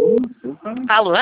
Alô?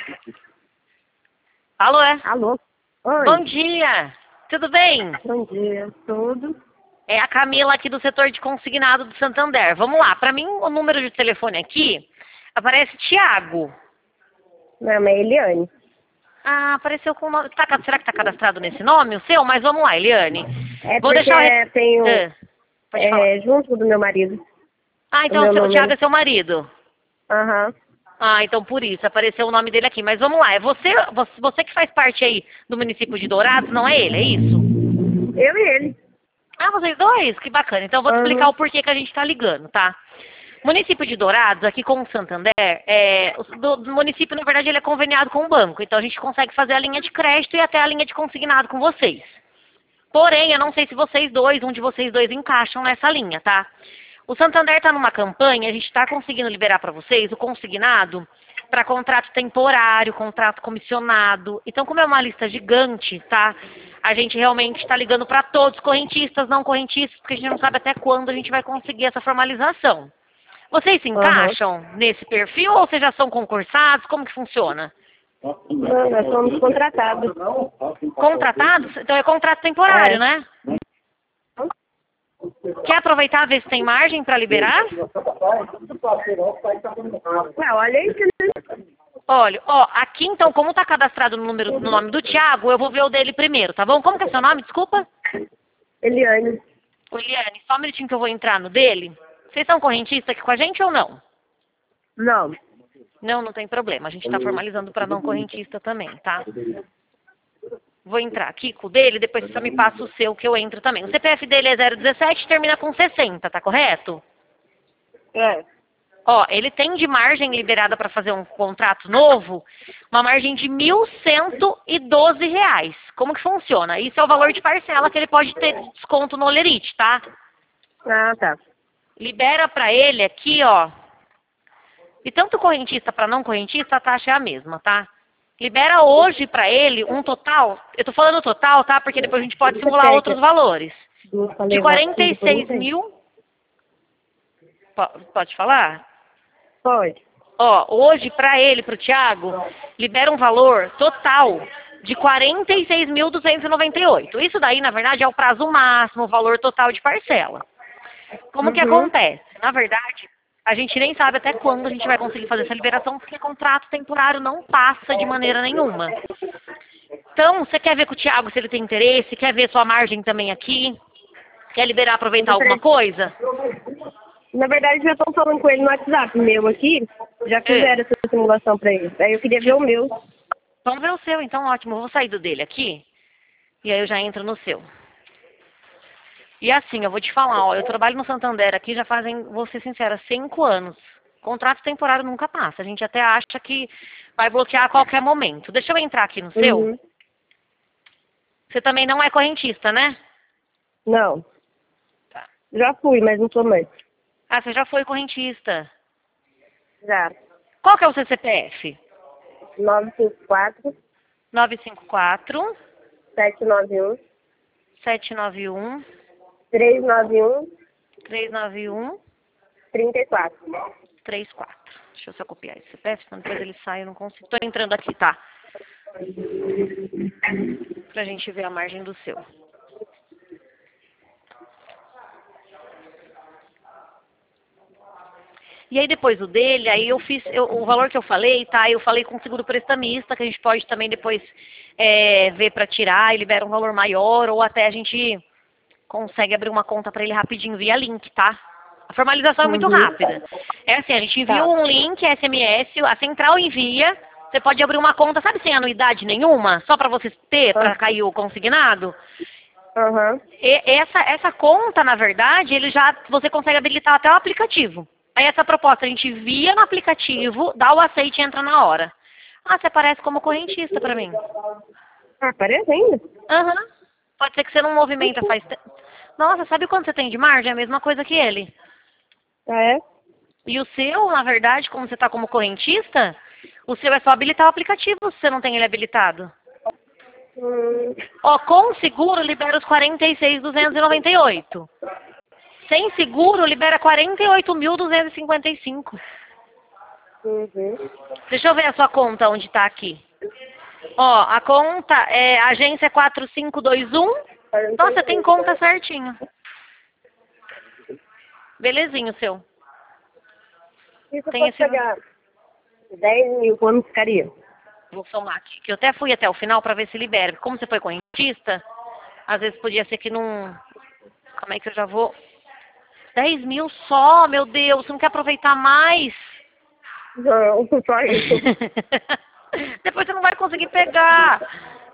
Alô? Alô? Oi. Bom dia. Tudo bem? Bom dia. Tudo? É a Camila aqui do setor de consignado do Santander. Vamos lá. Para mim, o número de telefone aqui aparece Thiago. Não, é Eliane. Ah, apareceu com o nome. Será que está cadastrado nesse nome, o seu? Mas vamos lá, Eliane. É Vou porque deixar o... tenho Pode falar. junto do meu marido. Ah, O então meu o número. Thiago é seu marido. Aham. Ah, então por isso, apareceu o nome dele aqui. Mas vamos lá, é você que faz parte aí do município de Dourados, não é ele, é isso? Eu e ele. Ah, vocês dois? Que bacana. Então eu vou te explicar o porquê que a gente está ligando, tá? O município de Dourados, aqui com o Santander, do município, na verdade, ele é conveniado com o banco. Então a gente consegue fazer a linha de crédito e até a linha de consignado com vocês. Porém, eu não sei se um de vocês dois encaixam nessa linha, tá? O Santander está numa campanha, a gente está conseguindo liberar para vocês o consignado para contrato temporário, contrato comissionado. Então, como é uma lista gigante, tá? A gente realmente está ligando para todos, correntistas, não correntistas, porque a gente não sabe até quando a gente vai conseguir essa formalização. Vocês se encaixam nesse perfil ou vocês já são concursados? Como que funciona? Não, nós somos contratados. Contratados? Então é contrato temporário, né? Quer aproveitar, ver se tem margem para liberar? Não, olha aí que... Olha, aqui então, como está cadastrado no nome do Thiago, eu vou ver o dele primeiro, tá bom? Como que é seu nome, desculpa? Eliane. Eliane, só um minutinho que eu vou entrar no dele. Vocês são correntistas aqui com a gente ou não? Não. Não, não tem problema. A gente está formalizando para não correntista também, tá? Vou entrar aqui com o dele, depois você me passa o seu que eu entro também. O CPF dele é 017 e termina com 60, tá correto? É. Ele tem de margem liberada para fazer um contrato novo, uma margem de R$ 1.112. Como que funciona? Isso é o valor de parcela que ele pode ter de desconto no Olerite, tá? Ah, tá. Libera para ele aqui, e tanto correntista para não correntista, a taxa é a mesma, tá? Libera hoje para ele um total, eu tô falando total, tá? Porque depois a gente pode simular outros valores. De 46 mil... Pode falar? Pode. Hoje para ele, para o Thiago, libera um valor total de 46.298. Isso daí, na verdade, é o prazo máximo, o valor total de parcela. Como que acontece? Na verdade, a gente nem sabe até quando a gente vai conseguir fazer essa liberação, porque contrato temporário não passa de maneira nenhuma. Então, você quer ver com o Thiago se ele tem interesse? Quer ver sua margem também aqui? Quer liberar, aproveitar alguma coisa? Na verdade, já estão falando com ele no WhatsApp meu aqui. Já fizeram essa simulação para ele. Aí eu queria ver o meu. Vamos ver o seu, então ótimo. Eu vou sair do dele aqui. E aí eu já entro no seu. E assim, eu vou te falar, eu trabalho no Santander aqui já fazem, vou ser sincera, 5 anos. Contrato temporário nunca passa. A gente até acha que vai bloquear a qualquer momento. Deixa eu entrar aqui no seu. Você também não é correntista, né? Não. Tá. Já fui, mas não sou mais. Ah, você já foi correntista. Já. Qual que é o seu CPF? 954 954 791 791 391 391 34. 34. Deixa eu só copiar esse CPF, senão depois ele sai, eu não consigo. Tô entrando aqui, tá? Pra gente ver a margem do seu. E aí depois o dele, aí eu fiz, o valor que eu falei, tá? Eu falei com o seguro prestamista, que a gente pode também depois ver para tirar e libera um valor maior, ou até a gente consegue abrir uma conta para ele rapidinho via link, tá? A formalização é muito rápida. É assim, a gente envia um link, SMS, a central envia, você pode abrir uma conta, sabe, sem anuidade nenhuma, só para você ter, para cair o consignado. E essa conta, na verdade, você consegue habilitar até o aplicativo. Aí essa proposta a gente envia no aplicativo, dá o aceite e entra na hora. Ah, você aparece como correntista pra mim. Ah, aparece ainda? Pode ser que você não movimenta faz tempo. Nossa, sabe quanto você tem de margem? É a mesma coisa que ele. Ah, é? E o seu, na verdade, como você tá como correntista, o seu é só habilitar o aplicativo se você não tem ele habilitado. Com seguro libera os 46.298. Sem seguro, libera 48.255. Uhum. Deixa eu ver a sua conta, onde tá aqui. Ó, a conta é agência 4521. Nossa, tem conta certinho. Belezinho, seu. E se eu Tem fosse esse... pegar 10 mil, quando ficaria? Vou somar aqui, que eu até fui até o final pra ver se libera. Como você foi correntista, às vezes podia ser que não... Calma aí que eu já vou... 10 mil só, meu Deus, você não quer aproveitar mais? Não, só isso. Depois você não vai conseguir pegar.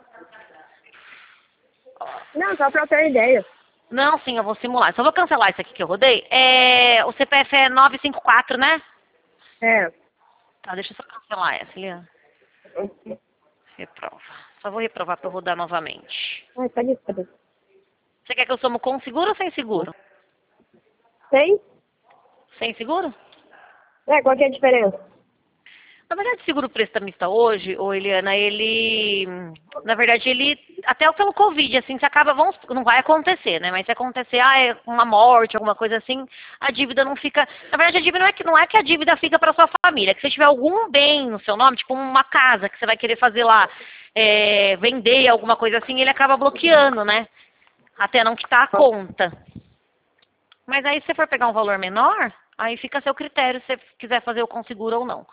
Não, só pra ter ideia. Não, sim, eu vou simular. Só vou cancelar isso aqui que eu rodei. O CPF é 954, né? É. Tá, deixa eu só cancelar essa, Liana. Reprova. Só vou reprovar pra eu rodar novamente. Ai, cadê? Você quer que eu somo com seguro ou sem seguro? Tem? Sem seguro? Qual que é a diferença? Na verdade, o seguro prestamista hoje, ô Eliana, na verdade, ele, até pelo Covid, assim, se acaba, não vai acontecer, né? Mas se acontecer, é uma morte, alguma coisa assim, a dívida não fica, na verdade, a dívida não é que a dívida fica para sua família, é que se tiver algum bem no seu nome, tipo uma casa que você vai querer fazer lá, vender, alguma coisa assim, ele acaba bloqueando, né? Até não quitar a conta. Mas aí, se você for pegar um valor menor, aí fica a seu critério se você quiser fazer o com seguro ou não.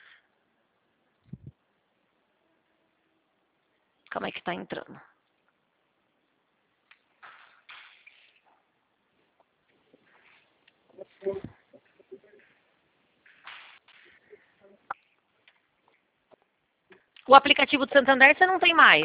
Como é que tá entrando? O aplicativo do Santander você não tem mais.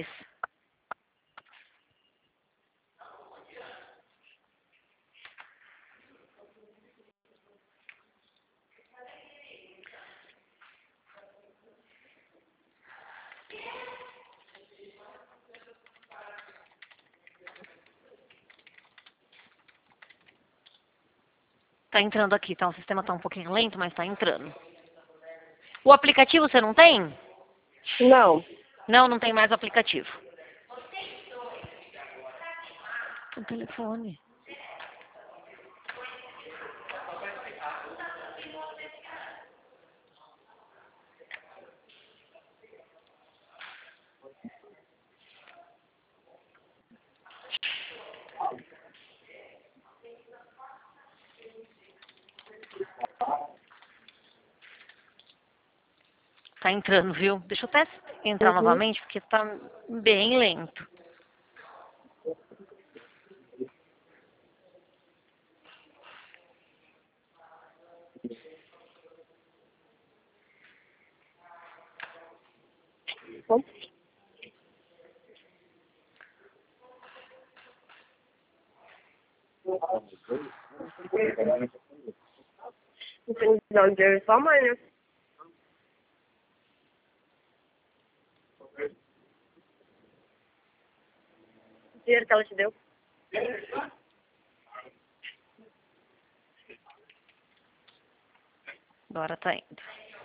Tá entrando aqui, tá? O sistema tá um pouquinho lento, mas tá entrando. O aplicativo você não tem? Não. Não, não tem mais o aplicativo. O telefone. Tá entrando, viu? Deixa eu até entrar Uhum. novamente, porque tá bem lento. Bom. Não tem de onde só amanhã. O dinheiro que ela te deu. Agora tá indo.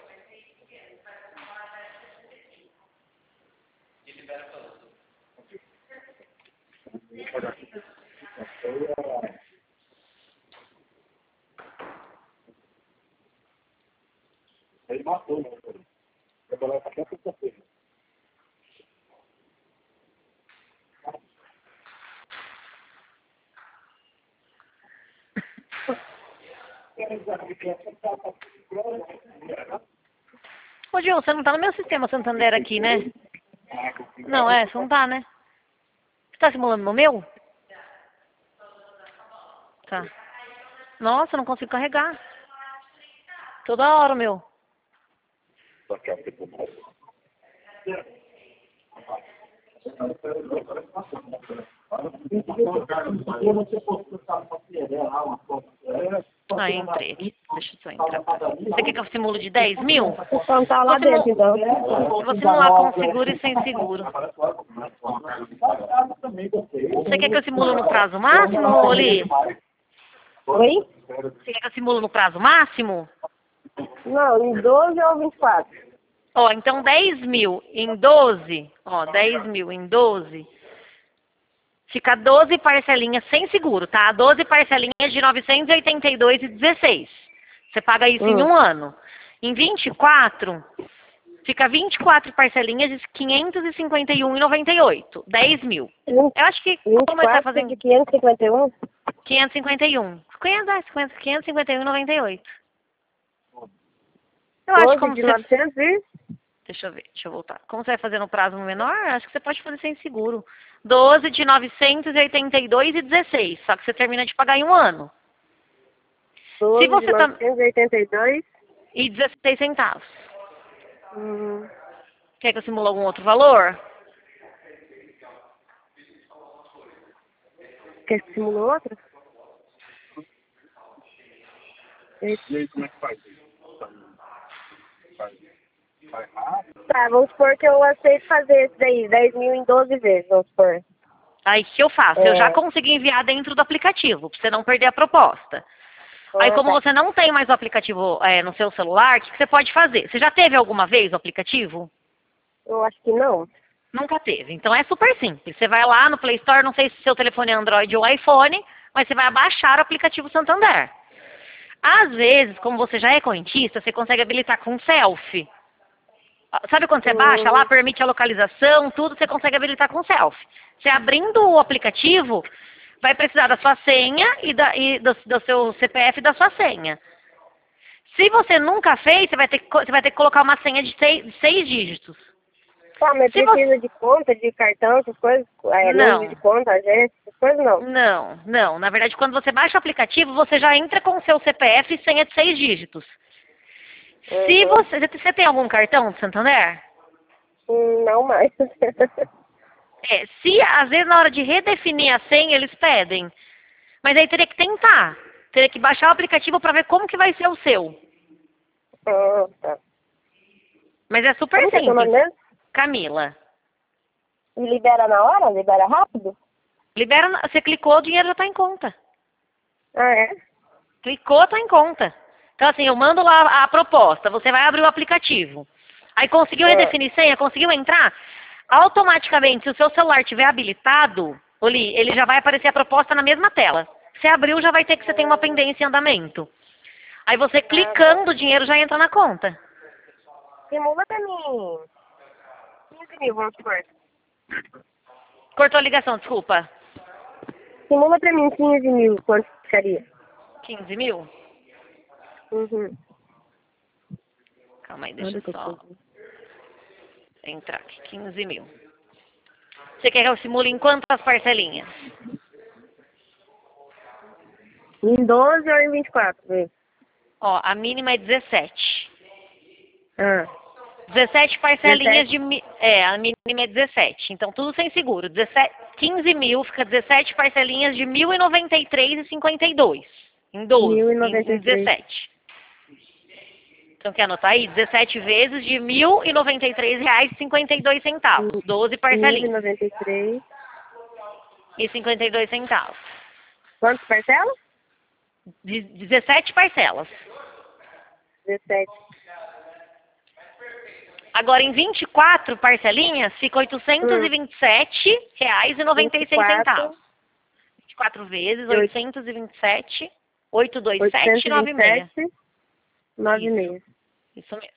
Ele matou, né? Eu coloco até sexta-feira. Ô, Gil, você não tá no meu sistema Santander aqui, né? Não, você não tá, né? Você tá simulando no meu? Tá. Nossa, eu não consigo carregar. Toda hora, meu. Ah, entrei aqui. Deixa eu só entrar. Você quer que eu simulo de 10 mil? O som tá lá dentro, então. Eu vou simular com seguro e sem seguro. Você quer que eu simule no prazo máximo, Oli? Oi? Você quer que eu simule no prazo máximo? Não, em 12 ou 24. Ó, então 10 mil em 12. Ó, 10 mil em 12. Fica 12 parcelinhas sem seguro, tá? 12 parcelinhas de 982,16. Você paga isso em um ano. Em 24, fica 24 parcelinhas de 551,98. 10 mil. Eu acho que começar fazendo... de 551? 551. 551,98. Eu acho que como de você... 900 e... Deixa eu ver, deixa eu voltar. Como você vai fazer no prazo menor, acho que você pode fazer sem seguro. 12 de 982,16. Só que você termina de pagar em um ano. 12 Se você de 982. E 16 centavos. Quer que eu simule algum outro valor? Quer que simule outro? E aí, como é que faz isso? Vai rápido? Tá, vamos supor que eu aceito fazer esse daí, 10 mil em 12 vezes, vamos supor. Aí o que eu faço? Eu já consegui enviar dentro do aplicativo, pra você não perder a proposta. Aí como você não tem mais o aplicativo no seu celular, o que você pode fazer? Você já teve alguma vez o aplicativo? Eu acho que não. Nunca teve. Então é super simples. Você vai lá no Play Store, não sei se seu telefone é Android ou iPhone, mas você vai baixar o aplicativo Santander. Às vezes, como você já é correntista, você consegue habilitar com selfie. Sabe quando você baixa lá, permite a localização, tudo, você consegue habilitar com selfie. Você abrindo o aplicativo, vai precisar da sua senha e do seu CPF e da sua senha. Se você nunca fez, você vai ter que colocar uma senha de 6 dígitos. Tá, mas precisa de conta, de cartão, essas coisas? Número de conta, agência, essas coisas não? Não. Na verdade, quando você baixa o aplicativo, você já entra com o seu CPF e senha de 6 dígitos. Se você tem algum cartão de Santander? Não mais. Se às vezes na hora de redefinir a senha eles pedem. Mas aí teria que tentar. Teria que baixar o aplicativo para ver como que vai ser o seu. Tá. Mas é super Como simples. Você mesmo? Camila. E libera na hora? Libera rápido? Libera, você clicou, o dinheiro já está em conta. Ah, é? Clicou, está em conta. Então assim, eu mando lá a proposta, você vai abrir o aplicativo. Aí conseguiu redefinir senha, conseguiu entrar? Automaticamente, se o seu celular estiver habilitado, Oli, ele já vai aparecer a proposta na mesma tela. Se abriu, já vai ter que você tem uma pendência em andamento. Aí você clicando, o dinheiro já entra na conta. Simula pra mim 15 mil, vamos supor. Cortou a ligação, desculpa. Simula pra mim 15 mil, quanto ficaria? 15 mil? Uhum. Calma aí, deixa eu só entrar aqui. 15 mil. Você quer que eu simule em quantas parcelinhas? Em 12 ou em 24, vê? Ó, a mínima é 17. 17 parcelinhas 17. a mínima é 17. Então, tudo sem seguro. 15 mil, fica 17 parcelinhas de 1.093,52. Em 12. 1.093. Em 17. Então, quer anotar aí? 17 vezes de R$ 1.093,52. 12 parcelinhas. 1.093. E 52 centavos. Quantas parcelas? 17 parcelas. 17. Agora, em 24 parcelinhas, fica R$ 827,96. 24 vezes, 827, 827,96. 96. Isso mesmo.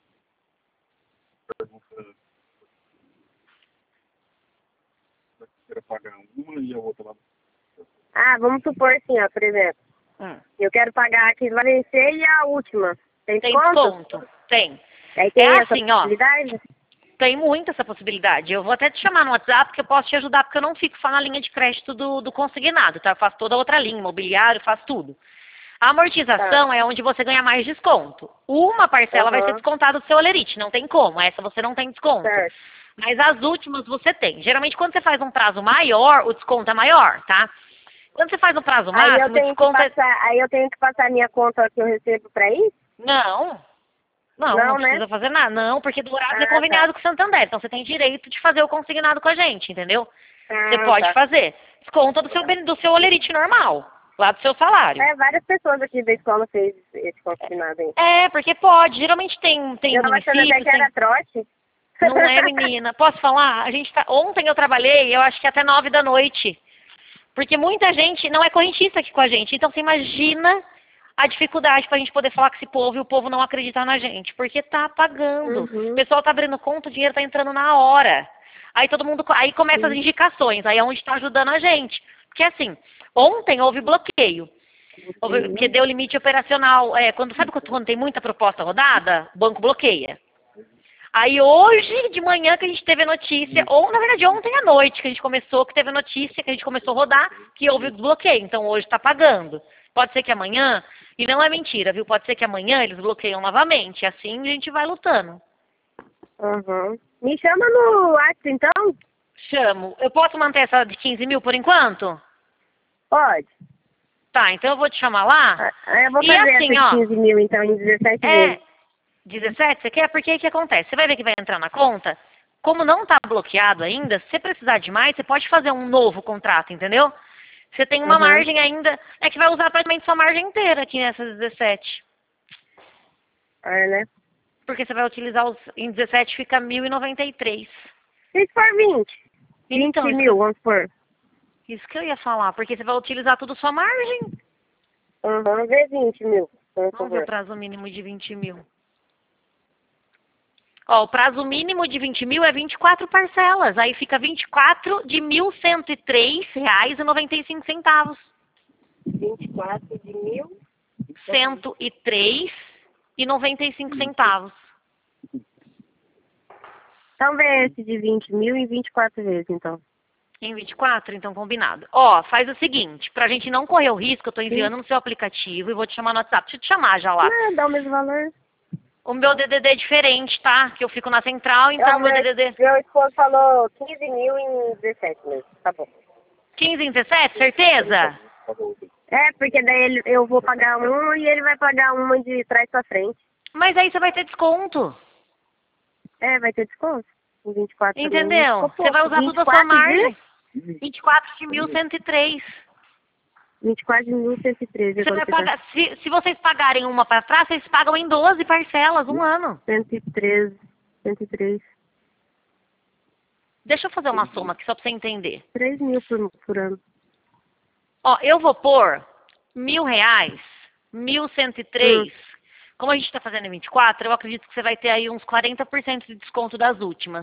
Quero pagar uma e a outra lá. Vamos supor assim, ó, por exemplo. Eu quero pagar aqui vai vencer e a última. Tem desconto? Tem. Aí tem essa assim, possibilidade? Ó. Tem muito essa possibilidade. Eu vou até te chamar no WhatsApp que eu posso te ajudar, porque eu não fico só na linha de crédito do consignado, tá? Eu faço toda a outra linha, imobiliário, faço tudo. A amortização é onde você ganha mais desconto. Uma parcela vai ser descontada do seu olerite, não tem como. Essa você não tem desconto. Certo. Mas as últimas você tem. Geralmente, quando você faz um prazo maior, o desconto é maior, tá? Quando você faz um prazo máximo, o desconto Aí eu tenho que passar a minha conta que eu recebo pra isso? Não precisa fazer nada. Não, porque Dourados é conveniado com o Santander. Então, você tem direito de fazer o consignado com a gente, entendeu? Você pode fazer. Desconta do seu olerite normal, lá do seu salário. Várias pessoas aqui da escola fez esse consignado aí. Porque pode. Geralmente tem eu tava achando até que era trote. Não é, menina. Posso falar? Ontem eu trabalhei, eu acho que até 9 da noite. Porque muita gente não é correntista aqui com a gente. Então, você imagina a dificuldade pra gente poder falar com esse povo e o povo não acreditar na gente. Porque tá pagando. O pessoal tá abrindo conta, o dinheiro tá entrando na hora. Aí todo mundo. Aí começa as indicações, aí é onde tá ajudando a gente. Porque assim, ontem houve bloqueio. Porque deu limite operacional. Sabe quando tem muita proposta rodada? O banco bloqueia. Aí hoje de manhã que a gente teve a notícia, ou na verdade ontem à noite que a gente começou, que teve a notícia, que a gente começou a rodar, que houve o desbloqueio. Então hoje está pagando. Pode ser que amanhã, e não é mentira, viu? Pode ser que amanhã eles bloqueiam novamente. Assim a gente vai lutando. Me chama no WhatsApp então? Chamo. Eu posso manter essa de 15 mil por enquanto? Pode. Tá, então eu vou te chamar lá. Eu vou E fazer assim, essa ó, de 15 mil então em 17 vezes. 17, você quer? Porque aí o que acontece? Você vai ver que vai entrar na conta. Como não está bloqueado ainda, se você precisar de mais, você pode fazer um novo contrato, entendeu? Você tem uma margem ainda, que vai usar praticamente sua margem inteira aqui nessas 17. Né? Porque você vai utilizar em 17 fica 1.093. E se for 20? 20 Então, mil, vamos supor. Isso que eu ia falar, porque você vai utilizar tudo sua margem. Vê 20 mil. Vamos ver o prazo mínimo de 20 mil. Ó, o prazo mínimo de 20 mil é 24 parcelas. Aí fica 24 de R$ 1.103,95. 24 de mil? 103,95. Então vê esse de 20 mil em 24 vezes, então. Em 24, então combinado. Ó, faz o seguinte, pra gente não correr o risco, eu tô enviando no seu aplicativo e vou te chamar no WhatsApp. Deixa eu te chamar já lá. Dá o mesmo valor. O meu DDD é diferente, tá? Que eu fico na central, então o meu DDD... Meu esposo falou 15 mil em 17 mesmo. Tá bom. 15 em 17, certeza? Porque daí eu vou pagar uma e ele vai pagar uma de trás pra frente. Mas aí você vai ter desconto. Vai ter desconto. Em 24 entendeu? Você vai usar tudo a sua margem. 24 de 1.103. 24 de 1.113. Você vai pagar, se vocês pagarem uma para trás, vocês pagam em 12 parcelas, um ano. 113. 103. Deixa eu fazer uma soma aqui só para você entender. 3 mil por ano. Ó, eu vou pôr R$ 1.103. Como a gente está fazendo em 24, eu acredito que você vai ter aí uns 40% de desconto das últimas.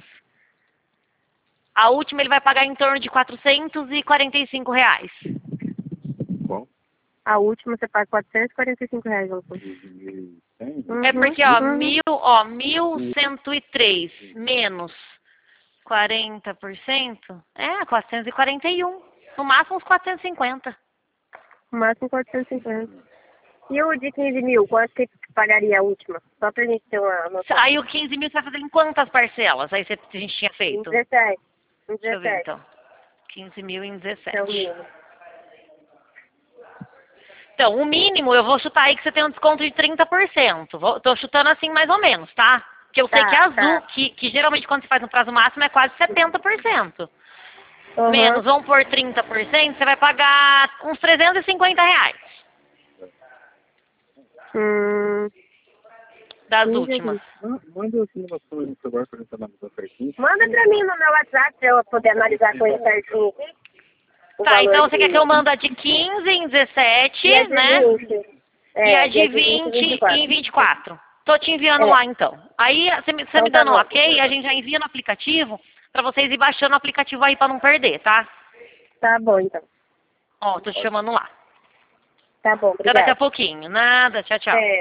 A última ele vai pagar em torno de R$ 445. Qual? A última você paga R$ 445, vamos supor. É porque, ó, 1.103 menos 40%, 441. No máximo uns 450. No máximo 450. E o de 15 mil, quanto que pagaria a última? Só pra gente ter uma noção. Aí o 15 mil você vai fazer em quantas parcelas? Aí a gente tinha feito? Em 17. Deixa eu ver então. 15 mil em 17. É o mínimo. Então, o mínimo, eu vou chutar aí que você tem um desconto de 30%. Tô chutando assim mais ou menos, tá? Porque eu sei que a Azul, que geralmente quando você faz no prazo máximo é quase 70%. Menos, vamos por 30%, você vai pagar uns R$350. Das últimas. Manda a simulação aí no celular pra gente analisar certinho. Manda pra mim no meu WhatsApp pra eu poder analisar com ele certinho aqui. Tá, então você quer que eu manda a de 15 em 17, né? 20. E a de 20 em 24. Tô te enviando lá então. Aí você me dando um ok, a gente já envia no aplicativo pra vocês ir baixando o aplicativo aí pra não perder, tá? Tá bom, então. Ó, tô te chamando lá. Tá bom, Até obrigada. daqui a pouquinho. Nada, tchau, tchau.